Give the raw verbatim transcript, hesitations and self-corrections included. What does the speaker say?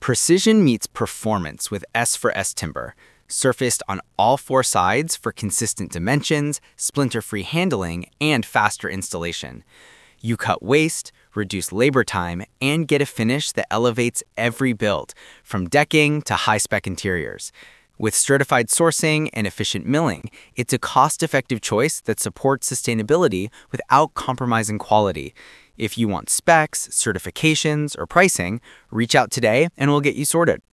Precision meets performance with S for S timber, surfaced on all four sides for consistent dimensions, splinter-free handling, and faster installation. You cut waste, reduce labor time, and get a finish that elevates every build, from decking to high-spec interiors. With certified sourcing and efficient milling, it's a cost-effective choice that supports sustainability without compromising quality. If you want specs, certifications, or pricing, reach out today and we'll get you sorted.